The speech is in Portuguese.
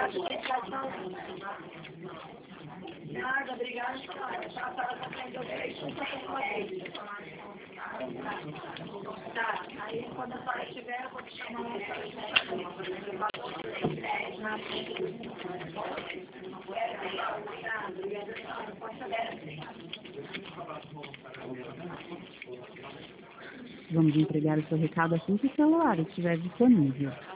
Nada, obrigada. Tá, aí quando a senhora estiver, eu vou te chamar uma Vamos entregar o seu recado assim que o celular estiver disponível.